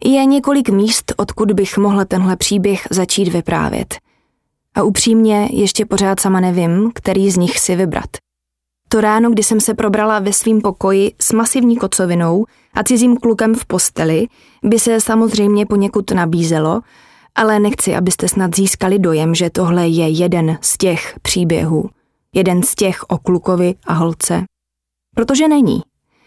Je několik míst, odkud bych mohla tenhle příběh začít vyprávět. A upřímně ještě pořád sama nevím, který z nich si vybrat. To ráno, kdy jsem se probrala ve svým pokoji s masivní kocovinou a cizím klukem v posteli, by se samozřejmě poněkud nabízelo, ale nechci, abyste snad získali dojem, že tohle je jeden z těch příběhů. Jeden z těch o klukovi a holce. Protože není.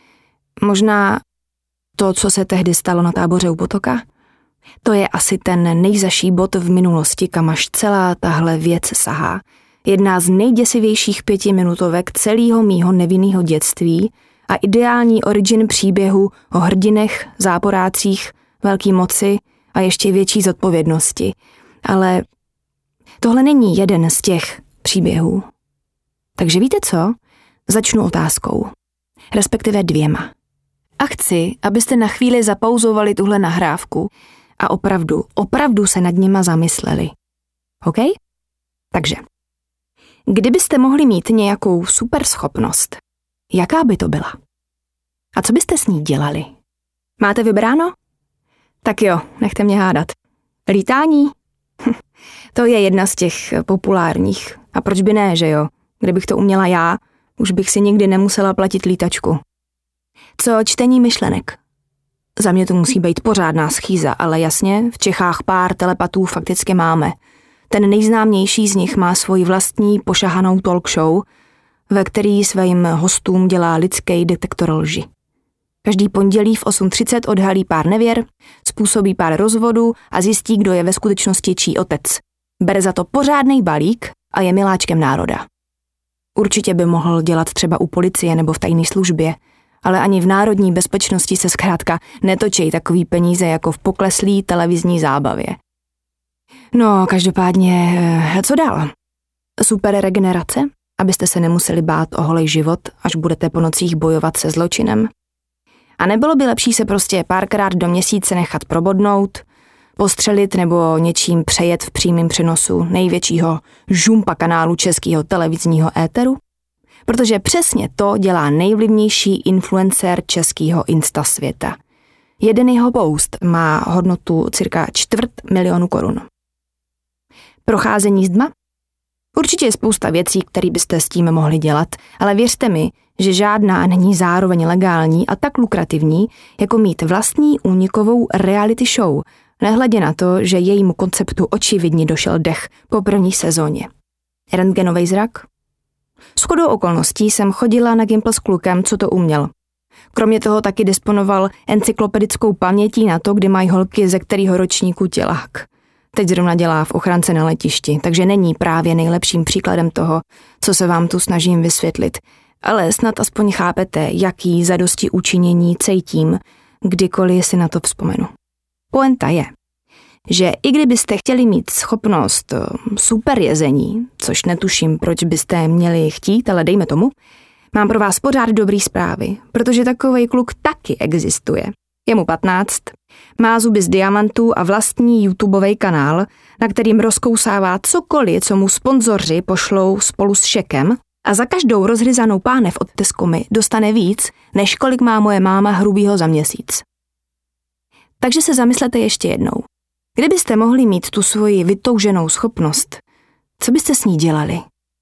Možná to, co se tehdy stalo na táboře u potoka, to je asi ten nejzaší bod v minulosti, kam až celá tahle věc sahá. Jedna z nejděsivějších 5minutovek celého mýho nevinného dětství a ideální origin příběhu o hrdinech, záporácích, velký moci a ještě větší zodpovědnosti. Ale tohle není jeden z těch příběhů. Takže víte co? Začnu otázkou. Respektive 2. A chci, abyste na chvíli zapauzovali tuhle nahrávku a opravdu se nad nima zamysleli. OK? Takže, kdybyste mohli mít nějakou super schopnost, jaká by to byla? A co byste s ní dělali? Máte vybráno? Tak jo, nechte mě hádat. Lítání? To je jedna z těch populárních. A proč by ne, že jo? Kdybych to uměla já, už bych si nikdy nemusela platit lítačku. Co čtení myšlenek? Za mě to musí být pořádná schýza, ale jasně, v Čechách pár telepatů fakticky máme. Ten nejznámější z nich má svoji vlastní pošahanou talk show, ve který svým hostům dělá lidský detektor lži. Každý pondělí v 8:30 odhalí pár nevěr, způsobí pár rozvodů a zjistí, kdo je ve skutečnosti čí otec. Bere za to pořádnej balík a je miláčkem národa. Určitě by mohl dělat třeba u policie nebo v tajné službě, ale ani v národní bezpečnosti se zkrátka netočí takový peníze jako v pokleslý televizní zábavě. No, každopádně, co dál? Super regenerace, abyste se nemuseli bát o holej život, až budete po nocích bojovat se zločinem? A nebylo by lepší se prostě párkrát do měsíce nechat probodnout, postřelit nebo něčím přejet v přímém přenosu největšího žumpa kanálu českého televizního éteru? Protože přesně to dělá nejvlivnější influencer českého instasvěta. Jeden jeho post má hodnotu cirka 250 000 korun. Procházení zdma? Určitě je spousta věcí, které byste s tím mohli dělat, ale věřte mi, že žádná není zároveň legální a tak lukrativní, jako mít vlastní únikovou reality show, nehledě na to, že jejímu konceptu očividně došel dech po první sezóně. Rentgenovej zrak? Shodou okolností jsem chodila na Gimpl s klukem, co to uměl. Kromě toho taky disponoval encyklopedickou pamětí na to, kdy mají holky ze kterého ročníku tělák. Teď zrovna dělá v ochrance na letišti, takže není právě nejlepším příkladem toho, co se vám tu snažím vysvětlit. Ale snad aspoň chápete, jaký zadosti učinění cítím, kdykoliv si na to vzpomenu. Poenta je, že i kdybyste chtěli mít schopnost superjezení, což netuším, proč byste měli chtít, ale dejme tomu, mám pro vás pořád dobrý zprávy, protože takovej kluk taky existuje. Je mu 15, má zuby z diamantů a vlastní YouTubeovej kanál, na kterým rozkousává cokoliv, co mu sponzoři pošlou spolu s šekem a za každou rozhryzanou pánev od Tescomy dostane víc, než kolik má moje máma hrubýho za měsíc. Takže se zamyslete ještě jednou. Kdybyste mohli mít tu svoji vytouženou schopnost, co byste s ní dělali?